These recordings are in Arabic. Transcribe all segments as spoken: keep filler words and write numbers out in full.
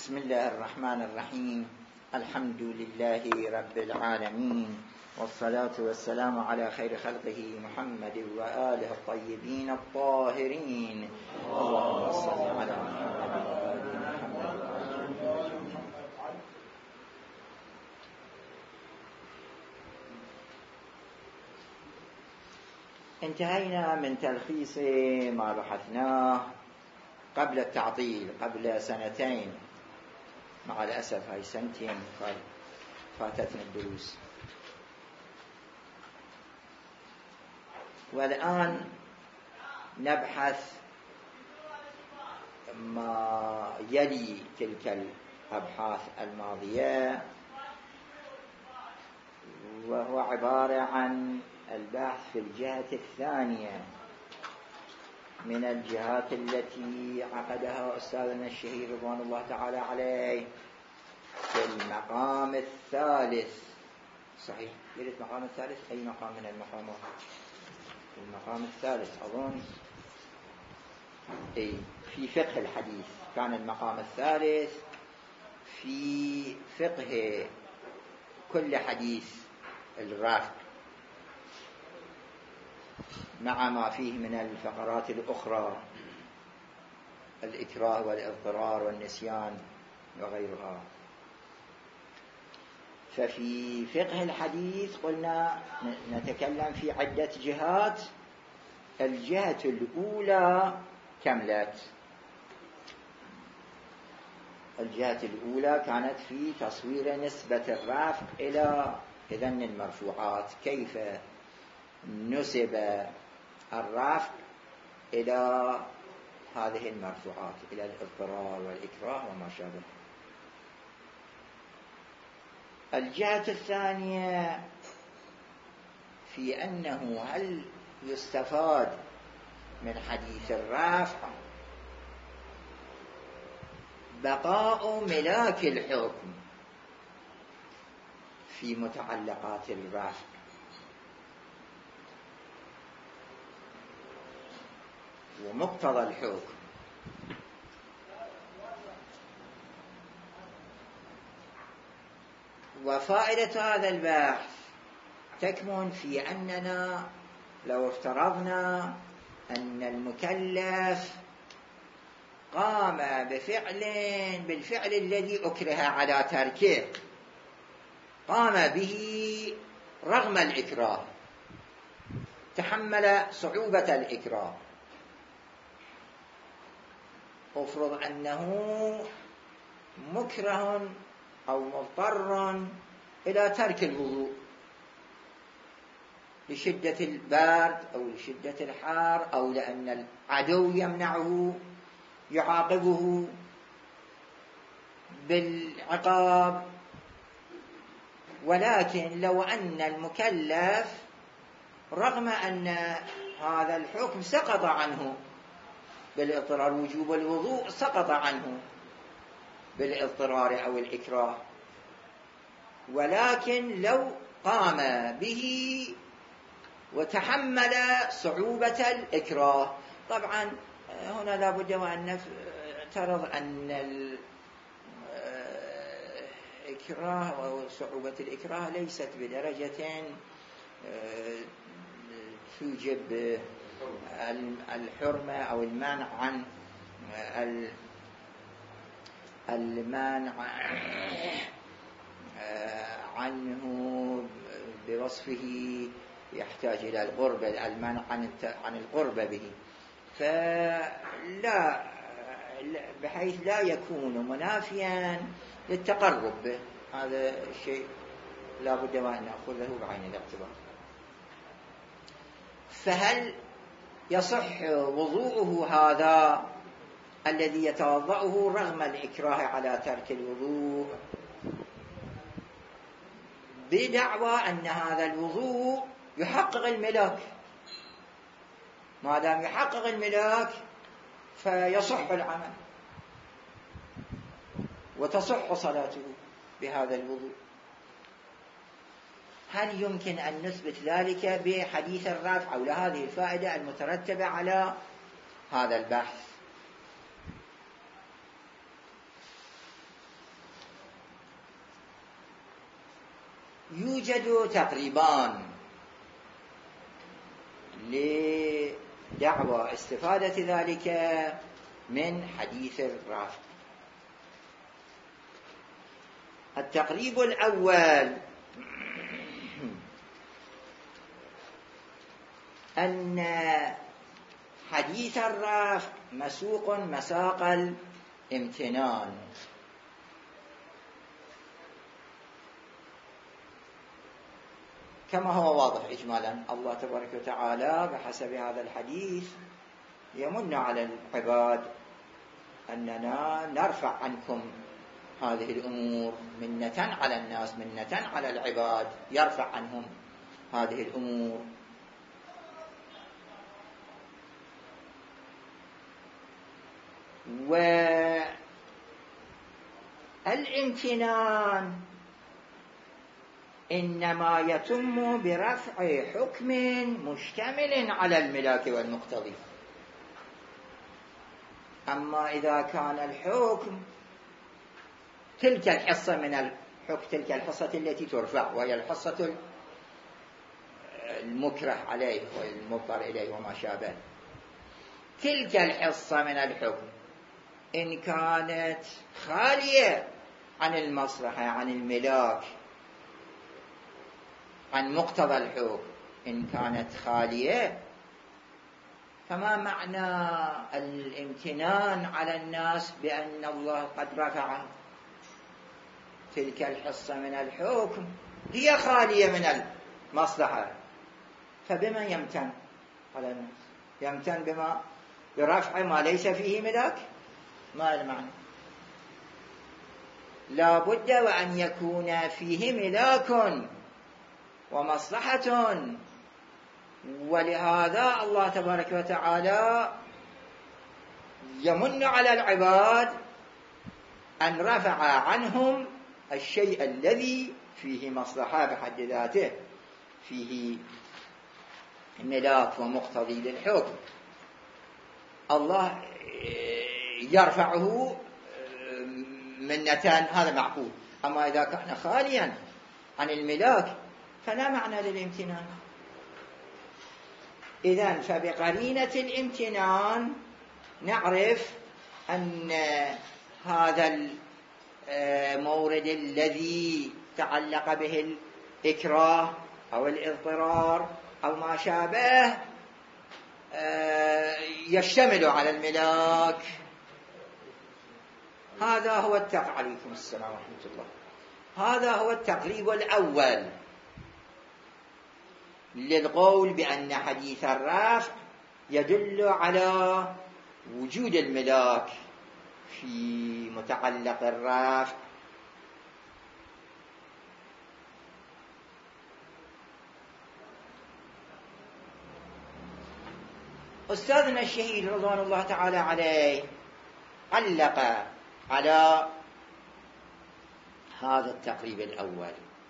بسم الله الرحمن الرحيم. الحمد لله رب العالمين، والصلاة والسلام على خير خلقه محمد وآله الطيبين الطاهرين. اللهم صل على محمد وآل محمد. انتهينا من تلخيص ما بحثناه قبل التعطيل، قبل سنتين. مع الأسف هاي سنتين فاتتنا الدروس، والآن نبحث ما يلي تلك الأبحاث الماضية، وهو عبارة عن البحث في الجهة الثانية من الجهات التي عقدها أستاذنا الشهير رضوان الله تعالى عليه في المقام الثالث. صحيح، يريد المقام الثالث. أي مقام من المقامات؟ المقام الثالث أظن أي في فقه الحديث. كان المقام الثالث في فقه كل حديث الرافع، مع ما فيه من الفقرات الأخرى، الإكراه والإضطرار والنسيان وغيرها. ففي فقه الحديث قلنا نتكلم في عدة جهات. الجهة الأولى كملت. الجهة الأولى كانت في تصوير نسبة الرفع إلى إذن المرفوعات، كيف نسب الرفع إلى هذه المرفوعات، إلى الاضطرار والإكراه وما شابه. الجهة الثانية في أنه هل يستفاد من حديث الرفع بقاء ملاك الحكم في متعلقات الرفع، ومقتضى الحكم. وفائدة هذا البحث تكمن في أننا لو افترضنا أن المكلف قام بفعل بالفعل الذي أكره على تركه، قام به رغم الإكراه، تحمل صعوبة الإكراه. أفرض أنه مكره أو مضطر إلى ترك الوضوء لشدة البرد أو لشدة الحار، أو لأن العدو يمنعه يعاقبه بالعقاب. ولكن لو أن المكلف رغم أن هذا الحكم سقط عنه بالاضطرار، وجوب الوضوء سقط عنه بالاضطرار أو الإكراه، ولكن لو قام به وتحمل صعوبة الإكراه. طبعا هنا لا بد وأن نفترض أن الإكراه وصعوبة الإكراه ليست بدرجة توجب الحرمة أو المنع عن المانع عنه بوصفه يحتاج إلى القربة، المانع عن القربة به، فلا بحيث لا يكون منافيا للتقرب به. هذا الشيء لا بد وأن نأخذه بعين الاعتبار. فهل يصح وضوءه هذا الذي يتوضأه رغم الإكراه على ترك الوضوء بدعوى أن هذا الوضوء يحقق الملاك؟ ما دام يحقق الملاك فيصح العمل وتصح صلاته بهذا الوضوء. هل يمكن أن نثبت ذلك بحديث الرفع أو لهذه الفائدة المترتبة على هذا البحث؟ يوجد تقريبان لدعوى استفادة ذلك من حديث الرافع. التقريب الأول أن حديث الرافع مسوق مساق الامتنان، كما هو واضح إجمالا. الله تبارك وتعالى بحسب هذا الحديث يمن على العباد أننا نرفع عنكم هذه الأمور، منة على الناس، منة على العباد، يرفع عنهم هذه الأمور. والامتنان إنما يتم برفع حكم مشتمل على الملاك والمقتضي. أما إذا كان الحكم تلك الحصة من الحكم، تلك الحصة التي ترفع، وهي الحصة المكره عليه والمضطر إليه وما شابه، تلك الحصة من الحكم إن كانت خالية عن المصلحة، عن الملاك، عن مقتضى الحكم، إن كانت خالية، فما معنى الامتنان على الناس بأن الله قد رفع تلك الحصة من الحكم هي خالية من المصلحة؟ فبما يمتن على الناس؟ يمتن بما برفع ما ليس فيه ملاك؟ ما المعنى؟ لا بد وأن يكون فيه ملاك ومصلحة، ولهذا الله تبارك وتعالى يمن على العباد أن رفع عنهم الشيء الذي فيه مصلحة بحد ذاته، فيه ملاك ومقتضي للحكم. الله يرفعه منة، هذا معقول. أما إذا كان خاليا عن الملاك فلا معنى للامتنان. إذن فبقرينة الامتنان نعرف أن هذا المورد الذي تعلق به الإكراه أو الإضطرار أو ما شابه يشتمل على الملاك. هذا هو التقريب. عليكم السلام ورحمة الله. هذا هو التقريب الأول للقول بأن حديث الرفع يدل على وجود الملاك في متعلق الرفع. أستاذنا الشهيد رضوان الله تعالى عليه علق على هذا التقريب الأول،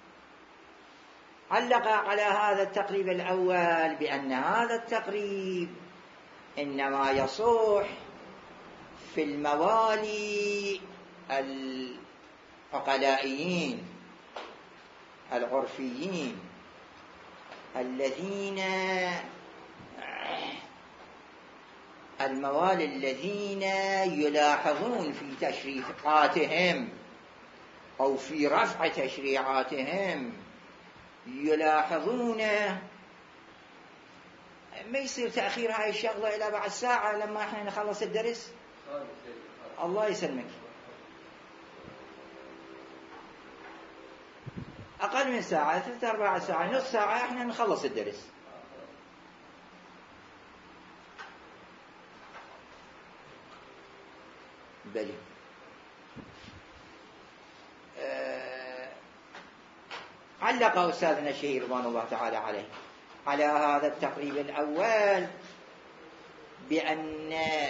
علق على هذا التقريب الأول بأن هذا التقريب إنما يصح في الموالي العقلائيين العرفيين الذين الموالي الذين يلاحظون في تشريعاتهم أو في رفع تشريعاتهم، يلاحظون ما يصير تأخير هاي الشغلة إلى بعد ساعة لما احنا نخلص الدرس. الله يسلمك، أقل من ساعة، ثلاثة أربع ساعة، نص ساعة احنا نخلص الدرس. بلي أه علق أستاذنا الشهيد رضوان الله تعالى عليه على هذا التقريب الأول بأن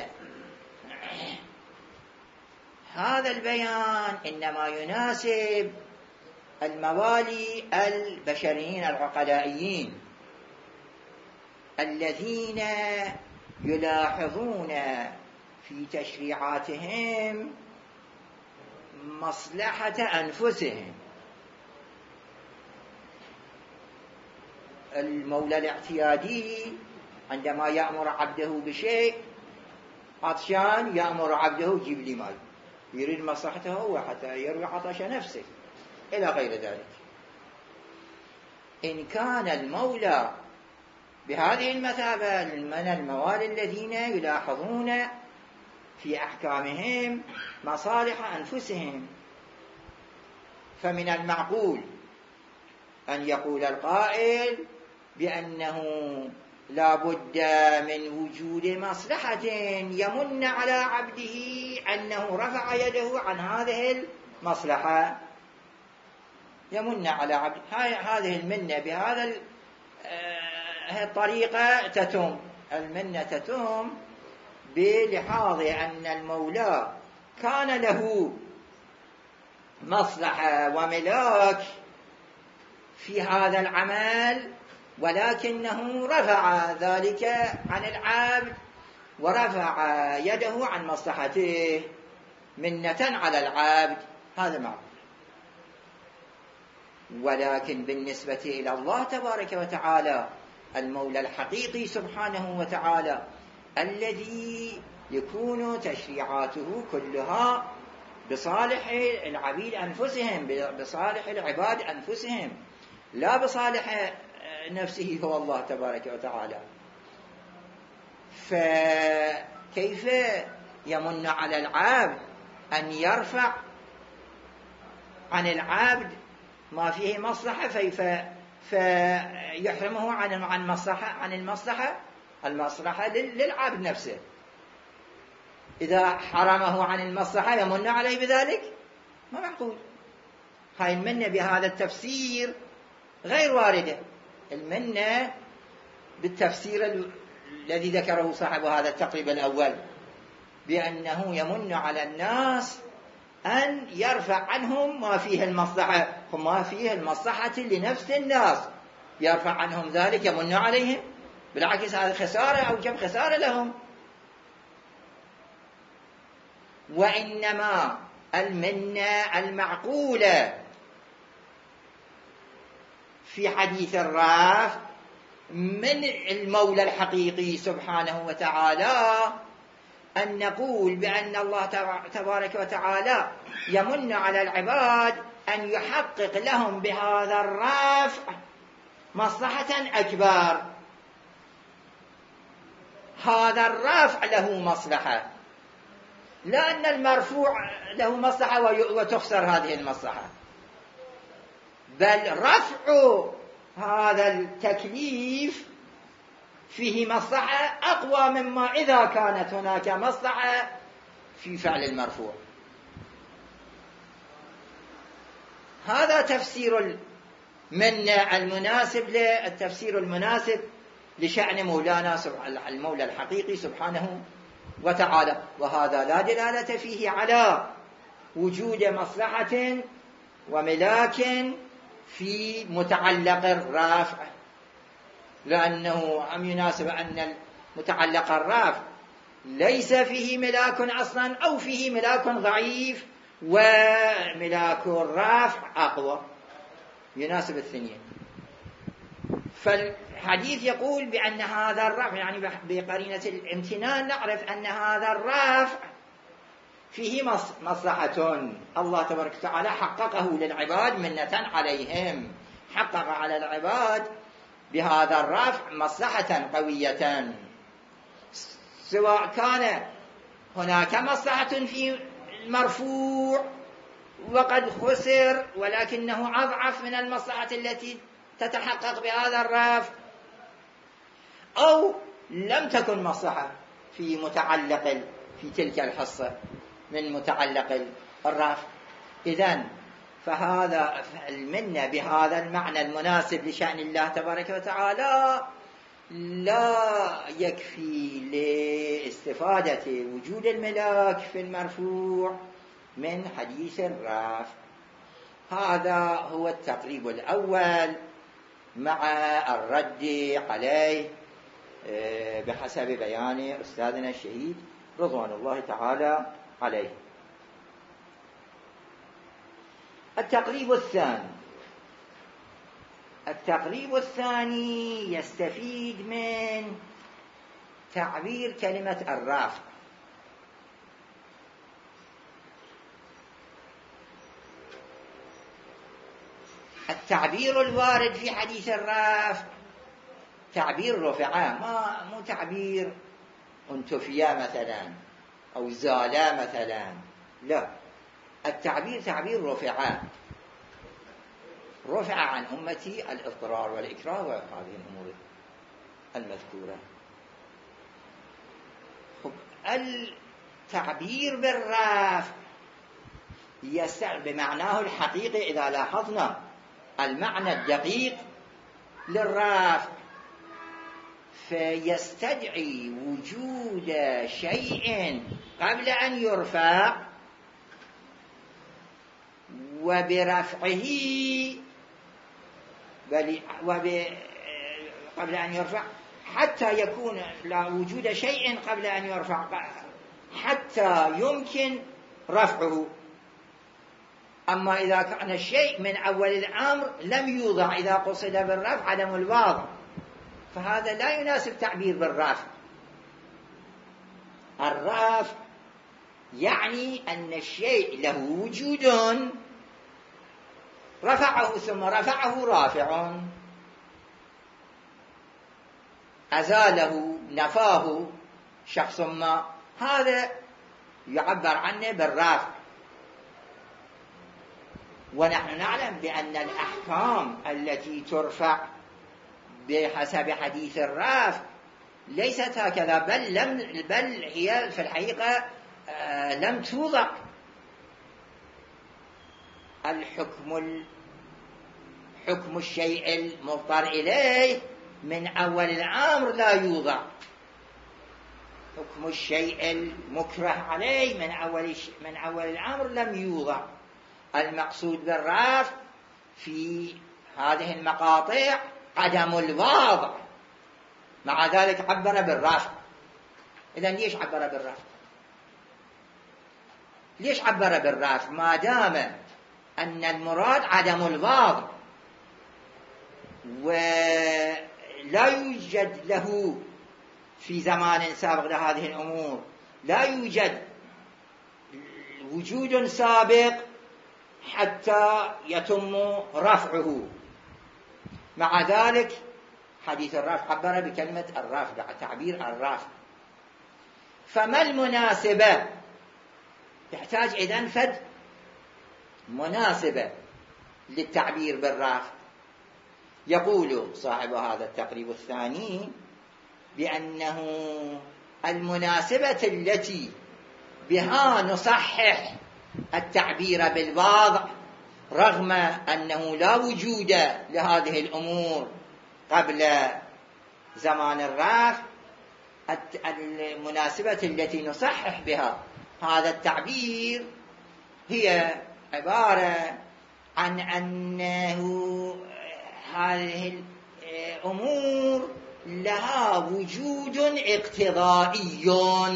هذا البيان إنما يناسب الموالي البشريين العقلائيين الذين يلاحظون في تشريعاتهم مصلحة أنفسهم، المولى الاعتيادي عندما يأمر عبده بشيء عطشان يأمر عبده جيب لي ماء، يريد مصلحته هو حتى يروي عطش نفسه إلى غير ذلك. إن كان المولى بهذه المثابة من الموالي الذين يلاحظون في أحكامهم مصالح أنفسهم، فمن المعقول أن يقول القائل بأنه لا بد من وجود مصلحة يمن على عبده أنه رفع يده عن هذه المصلحة، يمن على عبده. هذه المنة بهذا الطريقة تتم، المنة تتم بلحاظ أن المولى كان له مصلحة وملاك في هذا العمل، ولكنه رفع ذلك عن العبد ورفع يده عن مصلحته منة على العبد، هذا معقول. ولكن بالنسبة إلى الله تبارك وتعالى المولى الحقيقي سبحانه وتعالى الذي يكون تشريعاته كلها بصالح العبيد أنفسهم، بصالح العباد أنفسهم، لا بصالح نفسه هو الله تبارك وتعالى، فكيف يمن على العبد أن يرفع عن العبد ما فيه مصلحة فيحرمه عن عن مصلحة عن المصلحة المصلحة للعبد نفسه؟ إذا حرمه عن المصلحة يمن عليه بذلك؟ ما معقول. هاي المنة بهذا التفسير غير واردة. المنة بالتفسير الذي ذكره صاحب هذا التقريب الأول بأنه يمن على الناس أن يرفع عنهم ما فيه المصلحة، وما فيه المصلحة لنفس الناس يرفع عنهم ذلك يمن عليهم، بالعكس هذا خسارة أو جب خسارة لهم. وإنما المنة المعقولة في حديث الرافع من المولى الحقيقي سبحانه وتعالى أن نقول بأن الله تبارك وتعالى يمن على العباد أن يحقق لهم بهذا الرافع مصلحة أكبر. هذا الرافع له مصلحة، لا أن المرفوع له مصلحة وتخسر هذه المصلحة، بل رفع هذا التكليف فيه مصلحة أقوى مما إذا كانت هناك مصلحة في فعل المرفوع. هذا تفسير المنة المناسب للتفسير المناسب لشأن مولانا المولى الحقيقي سبحانه وتعالى، وهذا لا دلالة فيه على وجود مصلحة وملاك في متعلق الرافع، لأنه أم يناسب أن متعلق الرافع ليس فيه ملاك أصلا أو فيه ملاك ضعيف وملاك الرافع أقوى، يناسب الثنين. فالحديث يقول بأن هذا الرافع، يعني بقرينة الامتنان نعرف أن هذا الرافع فيه مصلحة، الله تبارك وتعالى حققه للعباد منة عليهم، حقق على العباد بهذا الرفع مصلحة قوية، سواء كان هناك مصلحة في المرفوع وقد خسر ولكنه أضعف من المصلحة التي تتحقق بهذا الرفع، أو لم تكن مصلحة في متعلق في تلك الحصة من متعلق الرفع. إذن فهذا المنة بهذا المعنى المناسب لشأن الله تبارك وتعالى لا يكفي لاستفادة وجود الملاك في المرفوع من حديث الرفع. هذا هو التقريب الأول مع الرد عليه بحسب بيان أستاذنا الشهيد رضوان الله تعالى عليه. التقريب الثاني التقريب الثاني يستفيد من تعبير كلمة الرافع. التعبير الوارد في حديث الرافع تعبير رفعة، ما مو تعبير انتفيا مثلا أو زالا مثلا، لا، التعبير تعبير رفعة، رفع عن أمتي الاضطرار والإكراه وهذه الأمور المذكورة. التعبير بالرفع يستعمل بمعناه الحقيقي. إذا لاحظنا المعنى الدقيق للرفع فيستدعي وجود شيء قبل أن يرفع، وبرفعه بل قبل أن يرفع حتى يكون لا وجود شيء قبل أن يرفع حتى يمكن رفعه. أما إذا كان الشيء من أول الأمر لم يوضع، إذا قصد بالرفع عدم الوضع، فهذا لا يناسب تعبير بالرفع. الرفع يعني أن الشيء له وجود رفعه ثم رفعه رافع، أزاله نفاه شخص ما، هذا يعبر عنه بالرفع. ونحن نعلم بأن الأحكام التي ترفع بحسب حديث الرفع ليست هكذا، بل لم بل هي في الحقيقة لم توضع. الحكم حكم الشيء المضطر إليه من أول الأمر لا يوضع، حكم الشيء المكره عليه من أول من أول الأمر لم يوضع. المقصود بالرفع في هذه المقاطع عدم الوضع، مع ذلك عبر بالرفع. إذن ليش عبر بالرفع؟ ليش عبر بالرفع ما دام أن المراد عدم الوضع ولا يوجد له في زمان سابق لهذه الأمور، لا يوجد وجود سابق حتى يتم رفعه. مع ذلك حديث الرفع عبر بكلمة الرفع، تعبير الرفع. فما المناسبة؟ تحتاج إذن فد مناسبة للتعبير بالرفع. يقول صاحب هذا التقريب الثاني بأنه المناسبة التي بها نصحح التعبير بالوضع رغم أنه لا وجود لهذه الأمور قبل زمان الرفع، المناسبة التي نصحح بها هذا التعبير هي عبارة عن أنه هذه الأمور لها وجود اقتضائي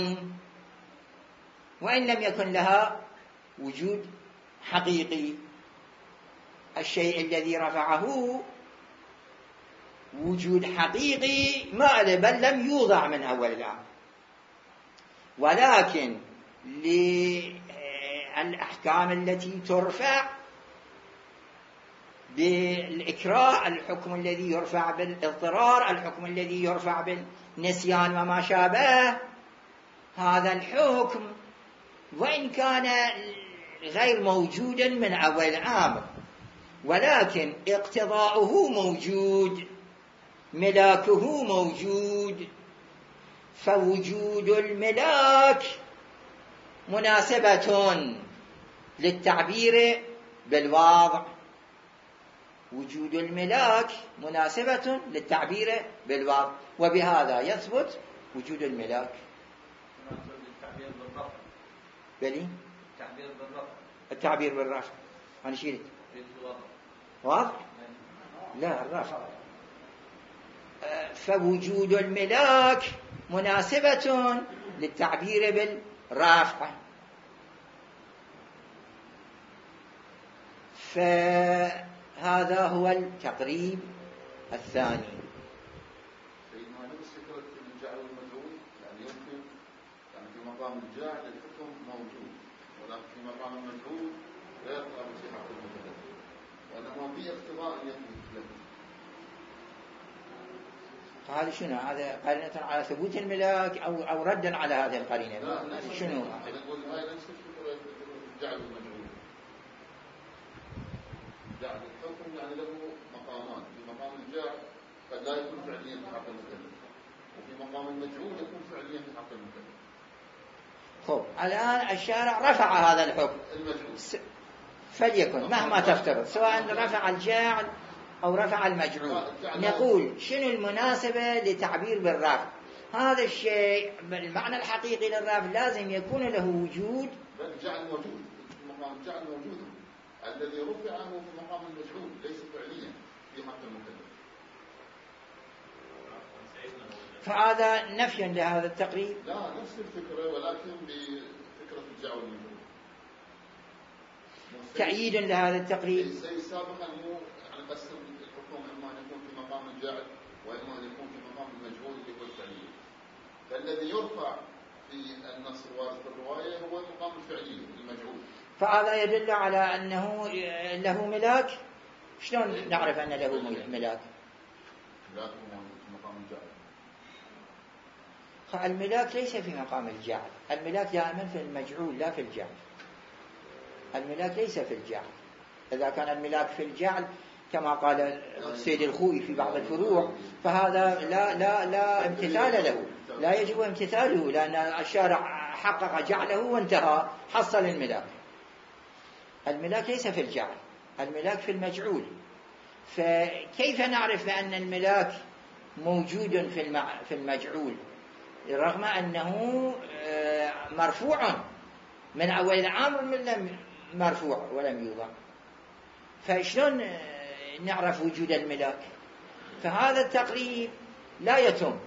وإن لم يكن لها وجود حقيقي. الشيء الذي رفعه وجود حقيقي ما له، بل لم يوضع من أول الأمر، ولكن للأحكام التي ترفع بالإكراه، الحكم الذي يرفع بالاضطرار، الحكم الذي يرفع بالنسيان وما شابه، هذا الحكم وإن كان غير موجود من أول الأمر ولكن اقتضاؤه موجود، ملاكه موجود. فوجود الملاك مناسبة للتعبير بالوضع، وجود الملاك مناسبة للتعبير بالوضع، وبهذا يثبت وجود الملاك. التعبير بالرفع. بلي التعبير بالرفع. التعبير بالرفع أنا شيلت واضح؟ لا الرفع. فوجود الملاك مناسبة للتعبير بالرفع. فهذا هو التقريب الثاني. سيدنا نفس فكرة الجعل المجهول، يعني يمكن يعني في مقام الجاعل الحكم موجود، ولكن في مقام المجهول لا يقع بصحة المتكلم، وإنما في اقتضاء أن يكون له. فهذا شنو؟ هذا قرينة على ثبوت الملاك أو أو ردا على هذه القرينة؟ لا هذا شنو؟ أنا أقول هاي نفس فكرة الجعل المجهول. جعل الحكم يعني له مقامان، في مقام الجاعل قد لا يكون فعليا في حق المتكلم، وفي مقام المجهول يكون فعليا في حق المتكلم. خب الآن الشارع رفع هذا الحكم المجهول فليكن مهما تفترض، سواء رفع الجاعل أو رفع المجعول، نقول شنو المناسبة لتعبير بالرفع؟ هذا الشيء بالمعنى الحقيقي للرفع لازم يكون له وجود. الجعل موجود في مقام الجعل موجود، الذي رفع هو في مقام المجهول ليس فعليا في حق المكلف. فهذا نفي لهذا التقريب؟ لا، نفس الفكرة ولكن بفكرة الجعل المجهول. تأييد لهذا التقريب. السيد سابقا هو يعني قسم الحكم اما ان يكون في مقام الجعل واما ان يكون في مقام المجهول اللي هو الفعلية. فالذي يرفع في النص الوارد في الرواية هو مقام الفعلية المجهول. فهذا يدل على أنه له ملاك. شلون نعرف أن له ملاك؟ ملاك في مقام الجعل. الملاك ليس في مقام الجعل، الملاك دائما في المجعول لا في الجعل. الملاك ليس في الجعل. إذا كان الملاك في الجعل كما قال السيد الخوئي في بعض الفروع فهذا لا لا لا امتثال له، لا يجب امتثاله، لأن الشارع حقق جعله وانتهى حصل الملاك. الملاك ليس في الجعل، الملاك في المجعول. فكيف نعرف بأن الملاك موجود في المجعول رغم أنه مرفوع من أول الأمر من مرفوع ولم يوضع؟ فشلون نعرف وجود الملاك؟ فهذا التقريب لا يتم.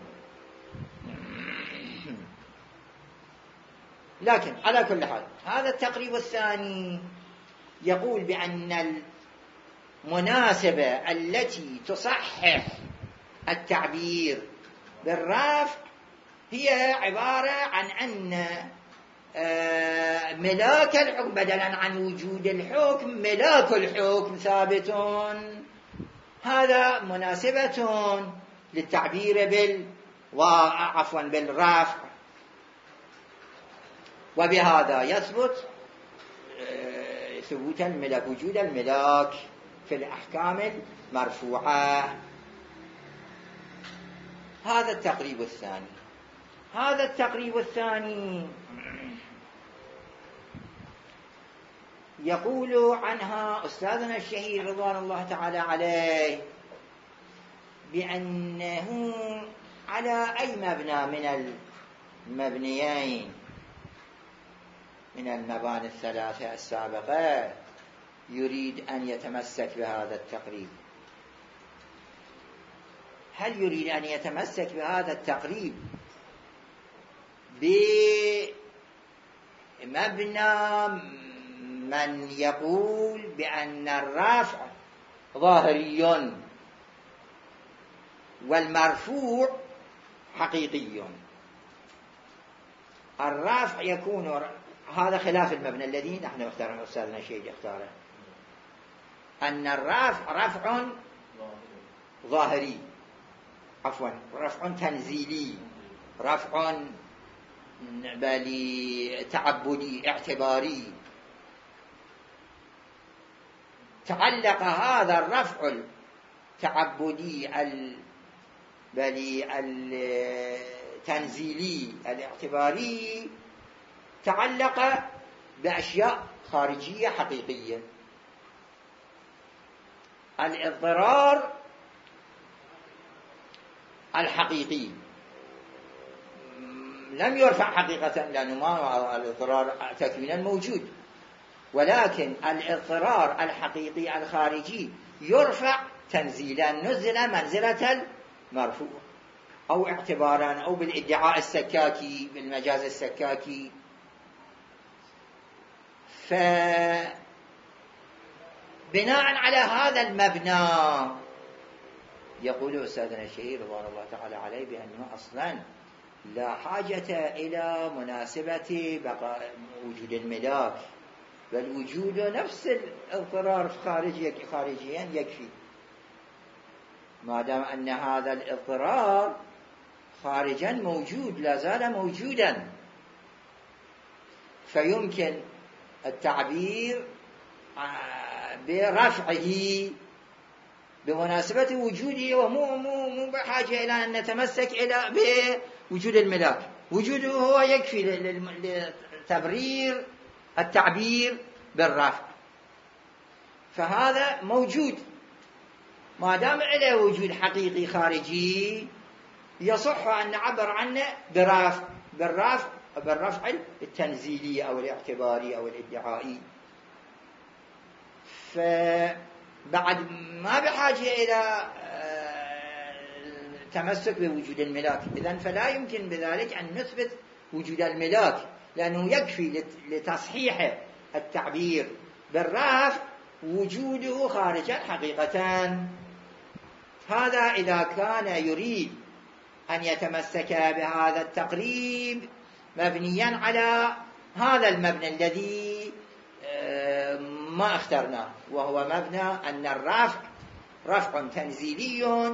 لكن على كل حال هذا التقريب الثاني يقول بأن المناسبة التي تصحح التعبير بالرفع هي عبارة عن أن ملاك الحكم بدلا عن وجود الحكم ملاك الحكم ثابت. هذا مناسبة للتعبير بال وعفوا بالرفع، وبهذا يثبت ثبوت الملاك، وجود الملاك في الأحكام المرفوعة. هذا التقريب الثاني. هذا التقريب الثاني يقول عنها أستاذنا الشهير رضوان الله تعالى عليه بأنه على أي مبنى من المبنيين من المباني الثلاثة السابقة يريد أن يتمسك بهذا التقريب؟ هل يريد أن يتمسك بهذا التقريب بمبنى من يقول بأن الرفع ظاهري والمرفوع حقيقي؟ الرفع يكون هذا خلاف المبنى الذي نحن اختارنا أستاذنا شيء اختاره، أن الرفع رفع ظاهري عفوا رفع تنزيلي، رفع بل تعبدي اعتباري. تعلق هذا الرفع التعبدي بل التنزيلي الاعتباري تعلق بأشياء خارجية حقيقية. الاضطرار الحقيقي لم يرفع حقيقة لأنه ما الاضطرار تكوينا موجود، ولكن الاضطرار الحقيقي الخارجي يرفع تنزيلا، نزل منزلة المرفوع أو اعتبارا أو بالادعاء السكاكي بالمجاز السكاكي. فبناء على هذا المبنى يقول أستاذنا الشهير رضوان الله تعالى عليه بأنه أصلا لا حاجة إلى مناسبة بقاء وجود الملاك، بل وجود نفس الاضطرار خارجي خارجيا يكفي، ما دام أن هذا الاضطرار خارجا موجود لا زال موجودا، فيمكن التعبير برفعه بمناسبة وجوده، ومو مو مو بحاجة إلى أن نتمسك إلى بوجود الملاك، وجوده هو يكفي لتبرير التعبير بالرفع، فهذا موجود ما دام له وجود حقيقي خارجي يصح أن نعبر عنه برفع بالرفع بالرفع التنزيلي أو الاعتباري أو الادعائي، فبعد ما بحاجة إلى التمسك بوجود الملاك. إذن فلا يمكن بذلك أن نثبت وجود الملاك، لأنه يكفي لتصحيح التعبير بالرفع وجوده خارجا حقيقة. هذا إذا كان يريد أن يتمسك بهذا التقريب مبنيا على هذا المبنى الذي ما اخترناه، وهو مبنى أن الرفع رفع تنزيلي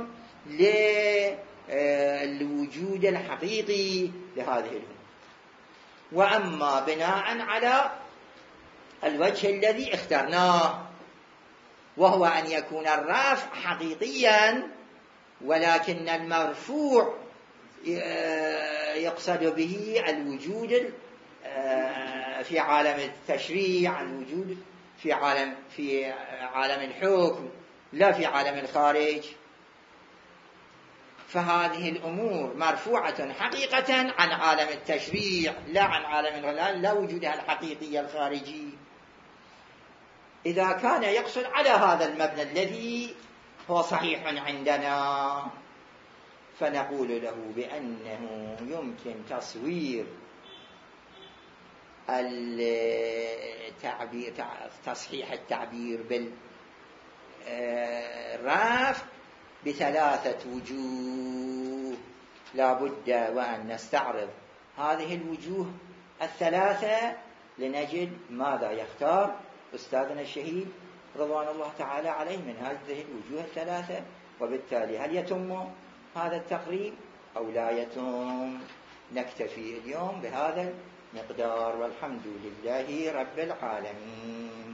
للوجود الحقيقي لهذه الأمور. وأما بناء على الوجه الذي اخترناه، وهو أن يكون الرفع حقيقيا ولكن المرفوع يقصد به الوجود في عالم التشريع، الوجود في عالم في عالم الحكم لا في عالم الخارج، فهذه الأمور مرفوعة حقيقة عن عالم التشريع لا عن عالم الغلال، لا وجودها الحقيقي الخارجي. إذا كان يقصد على هذا المبنى الذي هو صحيح عندنا، فنقول له بأنه يمكن تصوير التعبير تصحيح التعبير بالرفع بثلاثة وجوه، لا بد وأن نستعرض هذه الوجوه الثلاثة لنجد ماذا يختار أستاذنا الشهيد رضوان الله تعالى عليه من هذه الوجوه الثلاثة، وبالتالي هل يتم هذا التقريب أو لا يتم. نكتفي اليوم بهذا المقدار، والحمد لله رب العالمين.